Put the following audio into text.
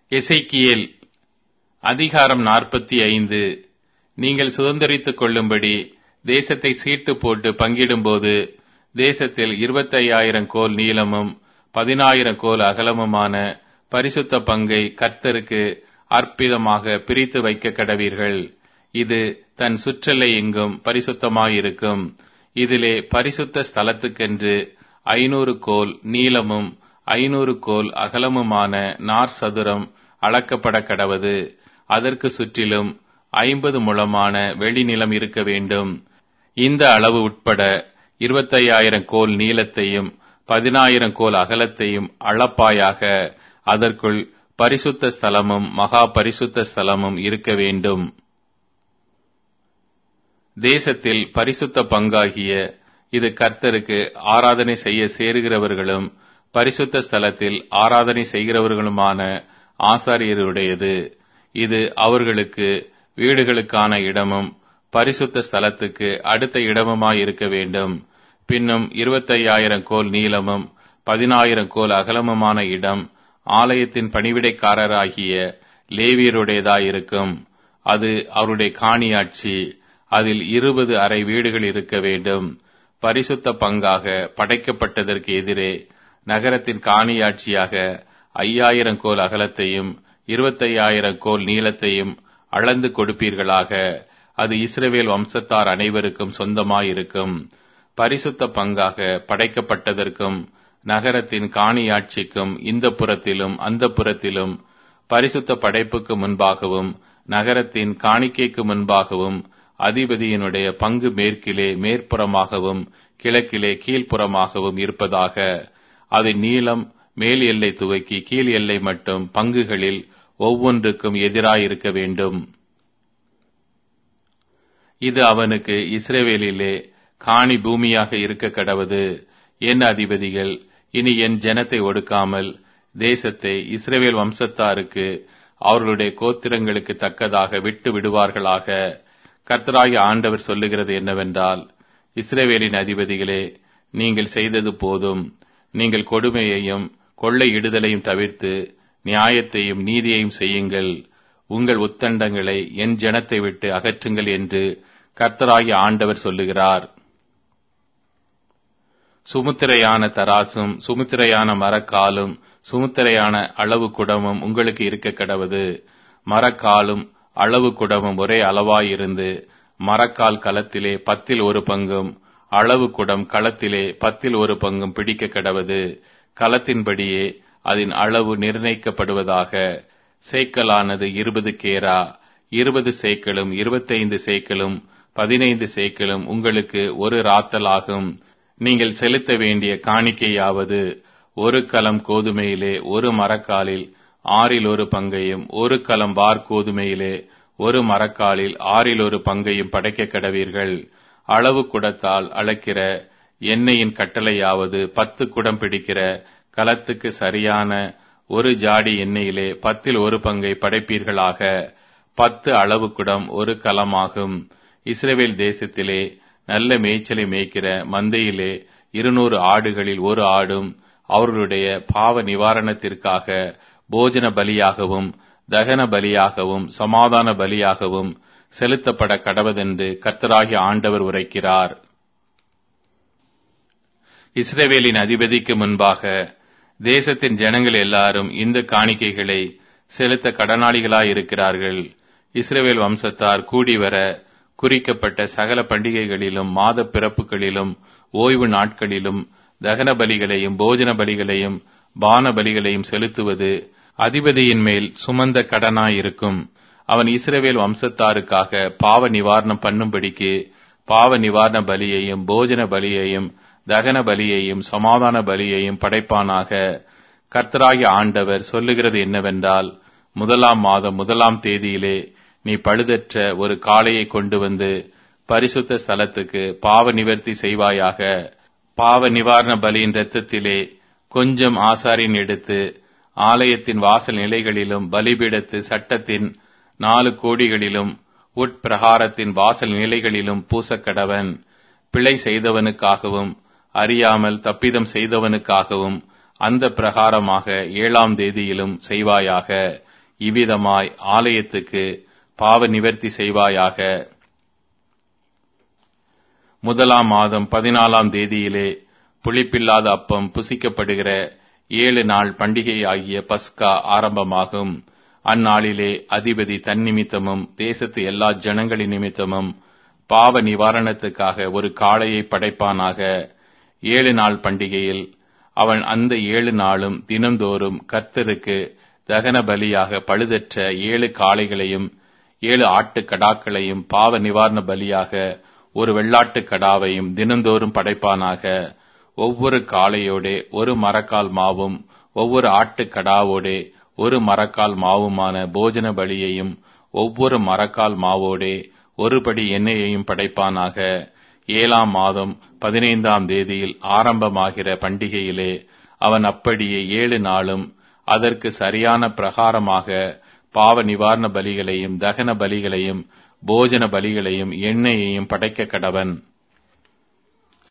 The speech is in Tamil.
எசேக்கியேல் அதிகாரம் 45. நீங்கள் சுதந்தரித்துக் கொள்ளும்படி தேசத்தை சீட்டு போட்டு பங்கிடும்போது தேசத்தில் 25,000 கோல் நீளமும் 10,000 கோல் அகலமுமான பரிசுத்த பங்கை கர்த்தருக்கு அற்பிதமாக பிரித்து வைக்க கடவீர்கள். இது தன் சுற்றலை எங்கும் பரிசுத்தமாயிருக்கும். இதிலே பரிசுத்த ஸ்தலத்துக்கென்று 500 கோல் நீளமும் 500 கோல் அகலமுமான நார் சதுரம் அளக்கப்பட கடவது. அதற்கு சுற்றிலும் 50 முழமான வெளிநிலம் இருக்க வேண்டும். இந்த அளவு உட்பட 25,000 கோல் நீளத்தையும் 10,000 கோல் அகலத்தையும் அளப்பாயாக. அதற்குள் பரிசுத்த ஸ்தலமும் மகா பரிசுத்த ஸ்தலமும் இருக்க வேண்டும். தேசத்தில் பரிசுத்த பங்காகிய இது கர்த்தருக்கு ஆராதனை செய்ய சேருகிறவர்களும் பரிசுத்த ஸ்தலத்தில் ஆராதனை செய்கிறவர்களுமான ஆசாரியருடையது. இது அவர்களுக்கு வீடுகளுக்கான இடமும் பரிசுத்த ஸ்தலத்துக்கு அடுத்த இடமுமாயிருக்க வேண்டும். பின்னும் 25,000 கோல் நீளமும் 10,000 கோல் அகலமுமான இடம் ஆலயத்தின் பணிவிடைக்காரராகிய லேவியருடையதாயிருக்கும். அது அவருடைய காணியாட்சி. அதில் 20 அறை வீடுகள் இருக்க வேண்டும். பரிசுத்த பங்காக படைக்கப்பட்டதற்கு எதிரே நகரத்தின் காணியாட்சியாக 5,000 கோல் அகலத்தையும் 25,000 கோல் நீளத்தையும் அளந்து கொடுப்பீர்களாக. அது இஸ்ரவேல் வம்சத்தார் அனைவருக்கும் சொந்தமாயிருக்கும். பரிசுத்த பங்காக படைக்கப்பட்டதற்கும் நகரத்தின் காணியாட்சிக்கும் இந்த புறத்திலும் அந்த புறத்திலும் பரிசுத்த படைப்புக்கு முன்பாகவும் நகரத்தின் காணிக்கைக்கு முன்பாகவும் அதிபதியினுடைய பங்கு மேற்கிலே மேற்புறமாகவும் கிழக்கிலே கீழ்ப்புறமாகவும் இருப்பதாக. அதன் நீளம் மேல் எல்லை துவக்கி கீழ் எல்லை மட்டும் பங்குகளில் ஒவ்வொன்றுக்கும் எதிராயிருக்க வேண்டும். இது அவனுக்கு இஸ்ரவேலிலே காணி பூமியாக இருக்க கடவது. என் அதிபதிகள் இனி என் ஜனத்தை ஒடுக்காமல் தேசத்தை இஸ்ரவேல் வம்சத்தாருக்கு அவர்களுடைய கோத்திரங்களுக்கு தக்கதாக விட்டு விடுவார்களாக. கர்த்தராகிய ஆண்டவர் சொல்லுகிறது என்னவென்றால், இஸ்ரவேலின் அதிபதிகளே, நீங்கள் செய்தது போதும். நீங்கள் கொடுமையையும் கொள்ளையிடுதலையும் தவிர்த்து நியாயத்தையும் நீதியையும் செய்யுங்கள். உங்கள் உத்தண்டங்களை என் ஜனத்தை விட்டு அகற்றுங்கள் என்று கர்த்தராகிய ஆண்டவர் சொல்லுகிறார். சுமுத்திரையான தராசும் சுமுத்திரையான மரக்காலும் சுமுத்திரையான அளவு குடமும் உங்களுக்கு இருக்க கடவது. மரக்காலும் அளவு குடமும் ஒரே அளவாயிருந்து மரக்கால் களத்திலே 10 பங்கும் அளவு குடம் களத்திலே 10 பங்கும் பிடிக்க கடவது. களத்தின்படியே அதன் அளவு நிர்ணயிக்கப்படுவதாக. சேக்கலானது 20 கேரா. 20 சேக்கலும் 25 சேக்கலும் 15 சேக்கலும் உங்களுக்கு ஒரு ராத்தல் ஆகும். நீங்கள் செலுத்த வேண்டிய காணிக்கையாவது, ஒரு கலம் கோதுமையிலே ஒரு மரக்காலில் 1/6 பங்கையும் ஒரு கலம் வார் கோதுமையிலே ஒரு மரக்காலில் 1/6 பங்கையும் படைக்க கடவீர்கள். அளவு குடத்தால் அளக்கிற எண்ணெயின் கட்டளையாவது 10 குடம் பிடிக்கிற கலத்துக்கு சரியான ஒரு ஜாடி எண்ணெயிலே 10 பங்கை படைப்பீர்களாக. 10 அளவு குடம் ஒரு கலமாகும். இஸ்ரவேல் தேசத்திலே நல்ல மேய்ச்சலை மேய்க்கிற மந்தையிலே 200 ஆடுகளில் ஒரு ஆடும் அவர்களுடைய பாவ நிவாரணத்திற்காக போஜன பலியாகவும் தகன பலியாகவும் சமாதான பலியாகவும் செலுத்தப்பட கடவதென்று கர்த்தராகிய ஆண்டவர் உரைக்கிறார். இஸ்ரவேலின் அதிபதிக்கு முன்பாக தேசத்தின் ஜனங்கள் எல்லாரும் இந்த காணிக்கைகளை செலுத்த கடனாளிகளாயிருக்கிறார்கள். இஸ்ரவேல் வம்சத்தார் கூடிவர குறிக்கப்பட்ட சகல பண்டிகைகளிலும் மாத பிறப்புகளிலும் ஓய்வு நாட்களிலும் தகன பலிகளையும் போஜன பலிகளையும் பான பலிகளையும் செலுத்துவது அதிபதியின் மேல் சுமந்த கடனாயிருக்கும். அவன் இஸ்ரவேல் வம்சத்தாருக்காக பாவ நிவாரணம் பண்ணும்படிக்கு பாவ நிவாரண பலியையும் போஜன பலியையும் தகன பலியையும் சமாதான பலியையும் படைப்பானாக. கர்த்தராகிய ஆண்டவர் சொல்லுகிறது என்னவென்றால், 1 மாதம் 1 தேதியிலே நீ பழுதற்ற ஒரு காளையை கொண்டு வந்து பரிசுத்த ஸ்தலத்துக்கு பாவ நிவர்த்தி செய்வாயாக. பாவ நிவாரண பலியின் இரத்தத்திலே கொஞ்சம் ஆசாரியன் எடுத்து ஆலயத்தின் வாசல் நிலைகளிலும் பலிபீடத்து சட்டத்தின் 4 கோடிகளிலும் உட்பிரகாரத்தின் வாசல் நிலைகளிலும் பூசக்கடவன். பிழை செய்தவனுக்காகவும் அறியாமல் தப்பிதம் செய்தவனுக்காகவும் அந்த பிரகாரமாக 7 தேதியிலும் செய்வாயாக. இவ்விதமாய் ஆலயத்துக்கு பாவ நிவர்த்தி செய்வாயாக. முதலாம் மாதம் 14ஆம் தேதியிலே புளிப்பில்லாத அப்பம் புசிக்கப்படுகிற 7 நாள் பண்டிகை ஆகிய பஸ்கா ஆரம்பமாகும். அந்நாளிலே அதிபதி தன் நிமித்தமும் தேசத்து எல்லா ஜனங்களின் நிமித்தமும் பாவ நிவாரணத்துக்காக ஒரு காளையை படைப்பானாக. 7 நாள் பண்டிகையில் அவன் அந்த 7 நாளும் தினந்தோறும் கர்த்தருக்கு தகன பலியாக பழுதற்ற 7 காளைகளையும் 7 ஆட்டுக்கடாக்களையும் பாவ நிவாரண பலியாக ஒரு வெள்ளாட்டுக் கடாவையும் தினந்தோறும் படைப்பானாக. ஒவ்வொரு காளையோடே ஒரு மரக்கால் மாவும் ஒவ்வொரு ஆட்டுக்கடாவோடே ஒரு மரக்கால் மாவுமான போஜன பலியையும் ஒவ்வொரு மரக்கால் மாவோடே ஒருபடி எண்ணெயையும் படைப்பானாக. 7ஆம் மாதம் 15ஆம் தேதியில் ஆரம்பமாகிற பண்டிகையிலே அவன் அப்படியே 7 நாளும் அதற்கு சரியான பிரகாரமாக பாவ நிவாரண பலிகளையும் தகன பலிகளையும் போஜன பலிகளையும் எண்ணெயையும் படைக்க கடவன்.